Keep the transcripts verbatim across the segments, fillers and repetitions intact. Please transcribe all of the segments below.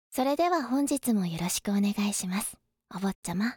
それでは本日もよろしくお願いします。お坊ちゃま。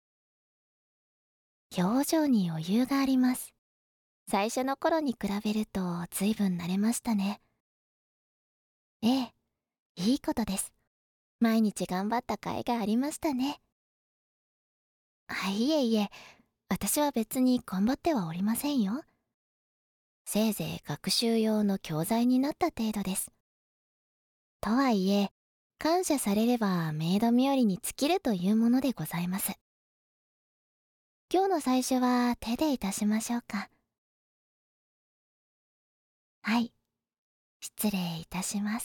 表情に余裕があります。最初の頃に比べると随分慣れましたね。ええ、いいことです。毎日頑張った甲斐がありましたね。あ、いえいえ、私は別に頑張ってはおりませんよ。せいぜい学習用の教材になった程度です。とはいえ、感謝されればメイド冥利に尽きるというものでございます。今日の最初は手でいたしましょうか。はい、失礼いたします。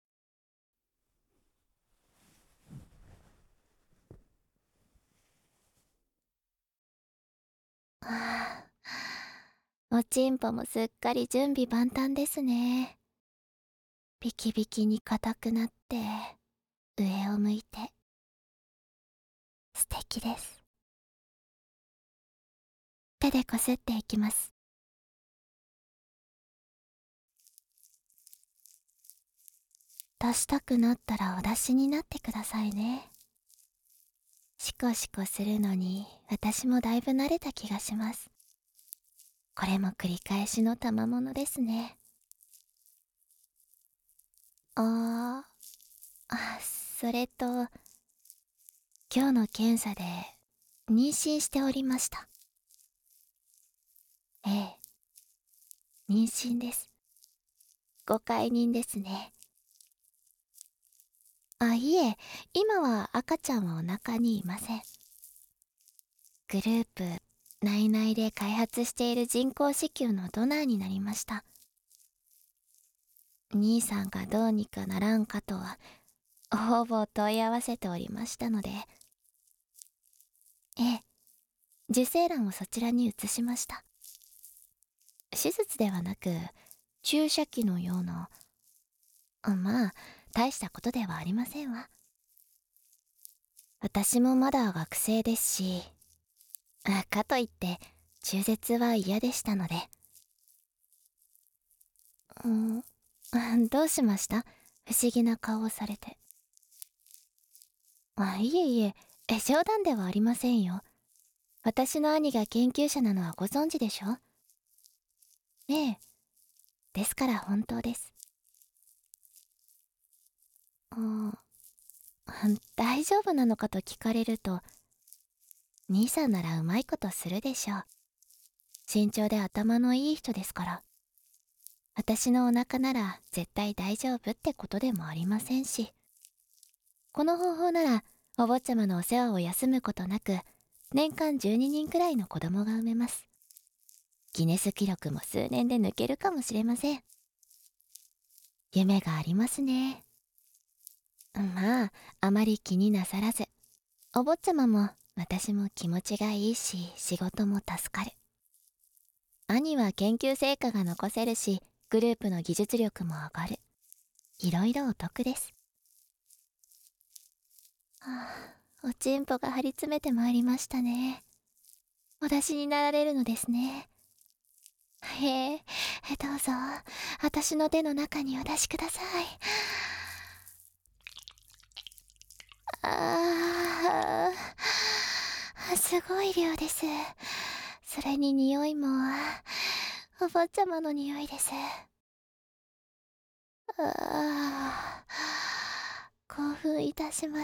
はあ、おちんぽもすっかり準備万端ですね。ビキビキに硬くなって上を向いて素敵です。手でこすっていきます。出したくなったらお出しになってくださいね。シコシコするのに私もだいぶ慣れた気がします。これも繰り返しの賜物ですね。あーあ、それと今日の検査で妊娠しておりました。ええ、妊娠です。ごかい妊ですね。あ、いえ、今は赤ちゃんはお腹にいません。グループ内々で開発している人工子宮のドナーになりました。兄さんがどうにかならんかとはほぼ問い合わせておりましたので、ええ、受精卵をそちらに移しました。手術ではなく注射器のような、あ、まあ大したことではありませんわ。私もまだ学生ですし、あ、かといって中絶は嫌でしたので。うん、あ、どうしました？不思議な顔をされて。あ、いえいえ、え、冗談ではありませんよ。私の兄が研究者なのはご存知でしょ？ええ、ですから本当です。うん、大丈夫なのかと聞かれると、兄さんならうまいことするでしょう。身長で頭のいい人ですから。私のお腹なら絶対大丈夫ってことでもありませんし。この方法ならお坊ちゃまのお世話を休むことなく年間じゅうににんくらいの子供が産めます。ギネス記録も数年で抜けるかもしれません。夢がありますね。まあ、あまり気になさらず、お坊ちゃまも私も気持ちがいいし仕事も助かる。兄は研究成果が残せるしグループの技術力も上がる。いろいろお得です。はあ、おちんぽが張り詰めてまいりましたね。お出しになられるのですね。へえ、どうぞ、私の手の中にお出しください。ああ、すごい量です。それに匂いも、お坊ちゃまの匂いです。ああ、興奮いたします。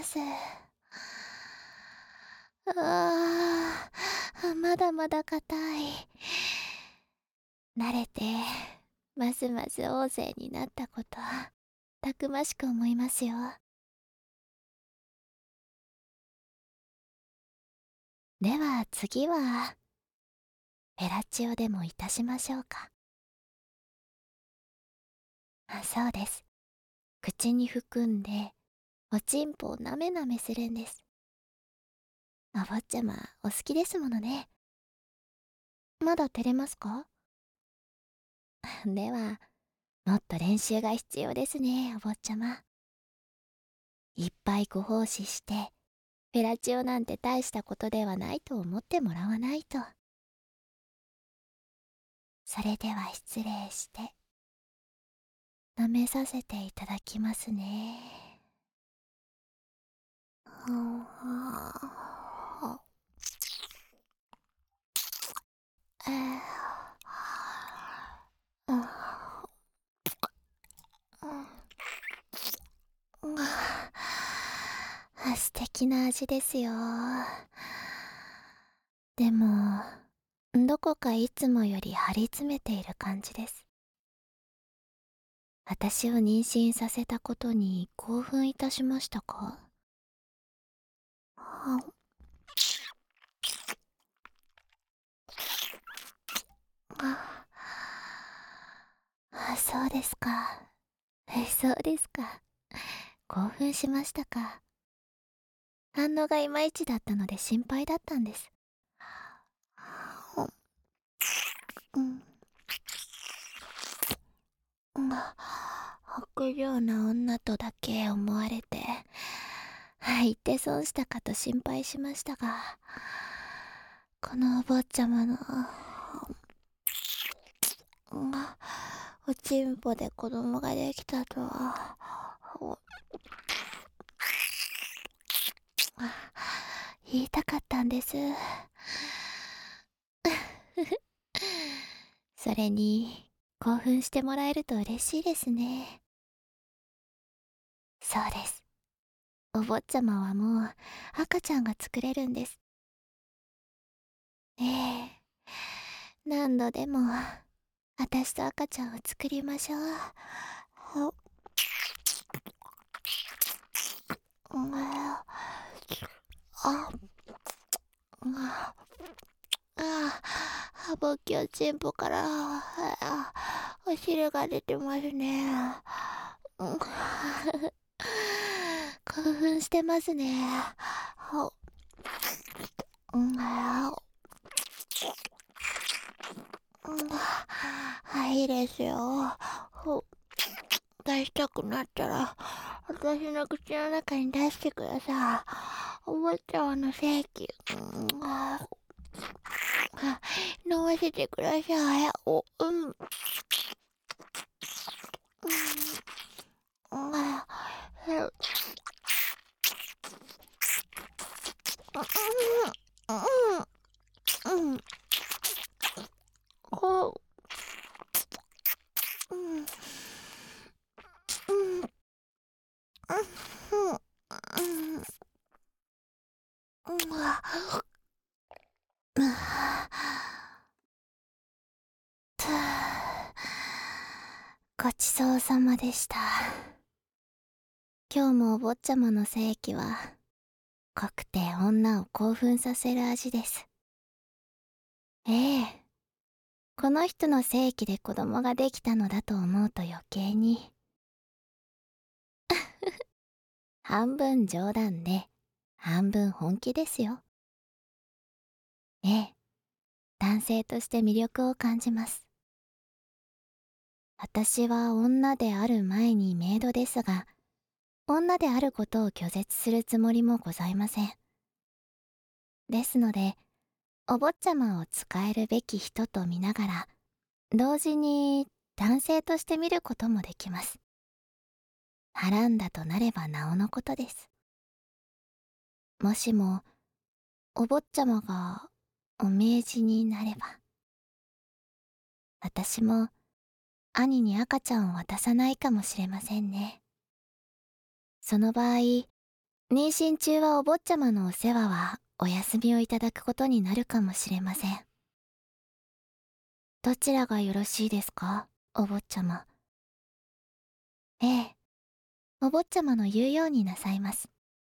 ああ、まだまだ硬い。慣れて、ますます大勢になったこと、たくましく思いますよ。では次は、フェラチオでもいたしましょうか。あ、そうです。口に含んで、おちんぽをなめなめするんです。お坊ちゃま、お好きですものね。まだ照れますか？では、もっと練習が必要ですね、お坊ちゃま。いっぱいご奉仕して、フェラチオなんて大したことではないと思ってもらわないと。それでは失礼して、舐めさせていただきますね。 素敵な味ですよ。でも、どこかいつもより張り詰めている感じです。私を妊娠させたことに興奮いたしましたか？あ、あ、あ、そうですか。え、そうですか。興奮しましたか。反応がいまいちだったので心配だったんです。うん、うん、臆病な女とだけ思われて、言って損したかと心配しましたが、このお坊ちゃまの、うん、おちんぽで子供ができたとは、言いたかったんです。それに興奮してもらえると嬉しいですね。そうです。お坊ちゃまはもう赤ちゃんが作れるんです。ええ、何度でも私と赤ちゃんを作りましょう。あ、あ、あ、あ、ぼっきおちんぽからあお汁が出てますね。うん、興奮してますね。うん、はい、いいですよ。出したくなったら私の口の中に出してください。お坊ちゃまの性器、うん、飲ませてください。お、うん、うん、うん、うん、うん、こう、うん、うん、うん、うん、うん、うん、ごちそうさまでした。今日もお坊ちゃまの性器は濃くて女を興奮させる味です。ええ、この人の性器で子供ができたのだと思うと余計に。半分冗談で半分本気ですよ。ええ、男性として魅力を感じます。私は女である前にメイドですが、女であることを拒絶するつもりもございません。ですので、お坊ちゃまを使えるべき人と見ながら、同時に男性として見ることもできます。はらんだとなればなおのことです。もしも、お坊ちゃまがお命じになれば、私も兄に赤ちゃんを渡さないかもしれませんね。その場合、妊娠中はお坊ちゃまのお世話はお休みをいただくことになるかもしれません。どちらがよろしいですか、お坊ちゃま。ええ、お坊ちゃまの言うようになさいます。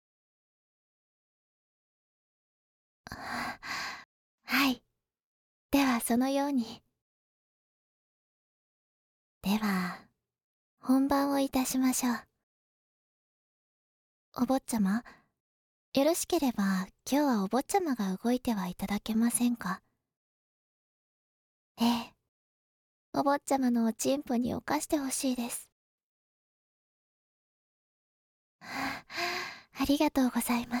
はい。ではそのように。では、本番をいたしましょう。お坊ちゃま、よろしければ今日はお坊ちゃまが動いてはいただけませんか？ええ、お坊ちゃまのおちんぽに犯してほしいです。ありがとうございます。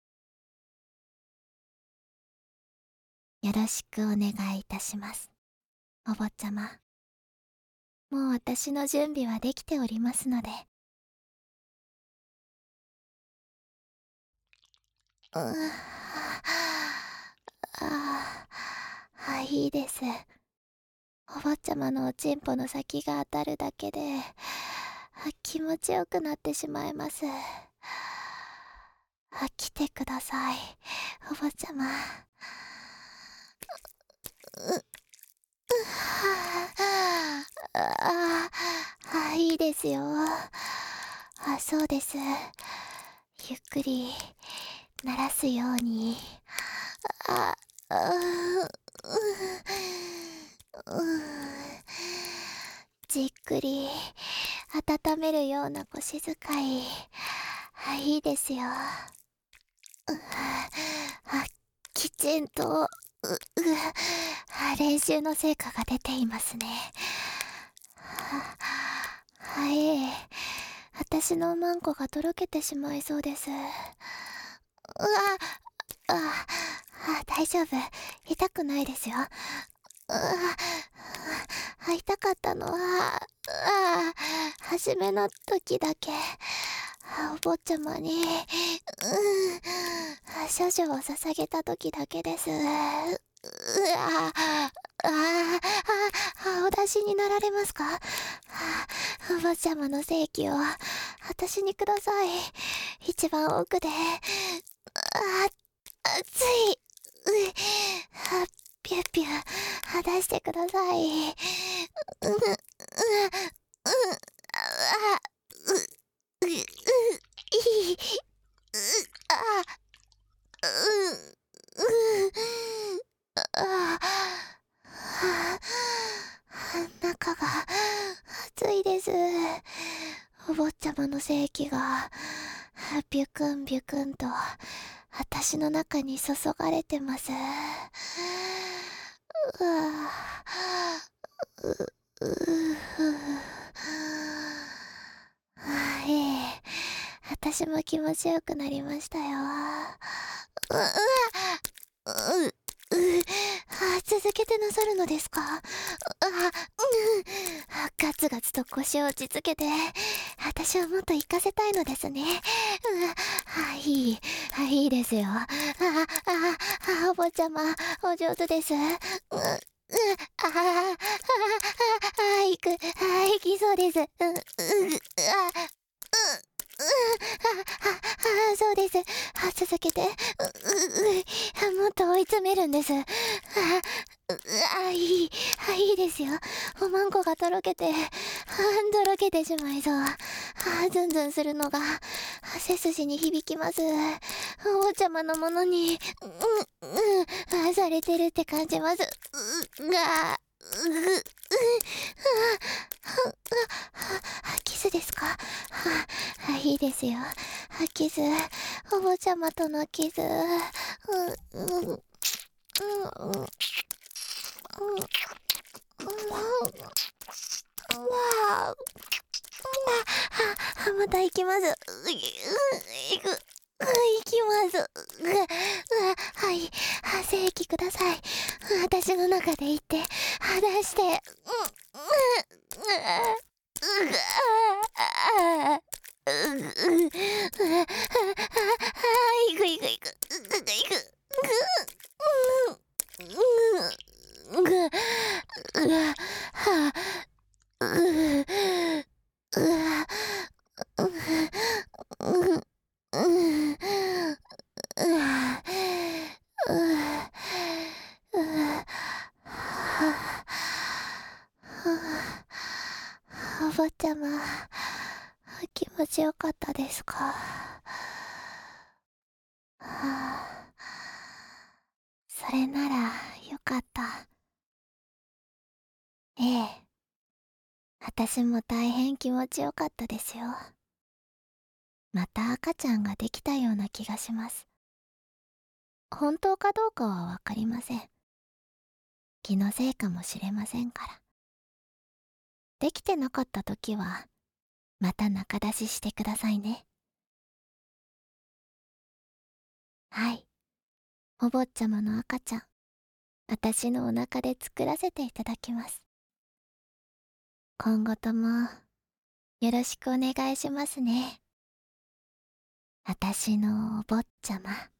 よろしくお願いいたします。 お坊ちゃま。もう私の準備はできておりますので。うーああ、はい、いいです。お坊ちゃまのおちんぽの先が当たるだけで、あ気持ちよくなってしまいます。あ、来てください、お坊ちゃま。う、うはあ、あ、いいですよ。あ、そうです。ゆっくり鳴らすように。あ、あ、う、う、じっくり温めるような腰使い。あ、いいですよ。あ、きちんと、う、う、あ、練習の成果が出ていますね。は、はい。私のマンコがとろけてしまいそうです。うわ、あ、あ、大丈夫。痛くないですよ。うわ、あ、痛かったのは、あ、初めの時だけ。お坊ちゃまに、うん、処女を捧げた時だけです。うわ、ああ、あ、お出しになられますか？お坊ちゃまの性器を私にください。一番奥で、あ、熱い、う、あ、ピューピュー出してください。う、う、う、う、あ、う、う、う、いい、う、あ、う、う、あ、あ、中が熱いです。お坊ちゃまの精液がビュクンビュクンと私の中に注がれてます。うわ、う、う、あ、ええ、私も気持ちよくなりましたよ。う、うわ、う、う、あ、続けてなさるのですか？あ、うん、あ、ガツガツと腰を落ち着けて、私はもっと行かせたいのですね。うん、あ、いい、あ、いいですよ。あ、あ、あ、お坊ちゃま、お上手です。うん、うん、ああ、あ、あ、行く、あ、行きそうです。うん、うん、あ、うん、うん、あ、あ、そうです。あ、続けて。う、う、う、もっと追い詰めるんです。あ、あ、いい、あ、いいですよ。おまんこがとろけて、あ、とろけてしまいそう。あ、ズンズンするのが、背筋に響きます。お坊ちゃまのものに、うん、うん、されてるって感じます。う、が、う、う、あ、あ、キスですか？あ、いいですよ。あ、キス。お坊ちゃまとのキス。うん、うん、うん、うん、うん、うわあ、あ、また行きます。う、う、行く。行きます。う、う、はい。精液ください。私の中で行って、出して。うん、うん、う、う、あ、う、う、う、行く行く行く。行く行く。うん、うん、うん、う、う、は、う、う、う、う、お坊ちゃま、気持ちよかったですか？はあ、それならよかった。ええ、私も大変気持ちよかったですよ。また赤ちゃんができたような気がします。本当かどうかはわかりません。気のせいかもしれませんから。できてなかった時は、また中出ししてくださいね。はい。お坊ちゃまの赤ちゃん、 私のお腹で作らせていただきます。今後ともよろしくお願いしますね。私のお坊ちゃま。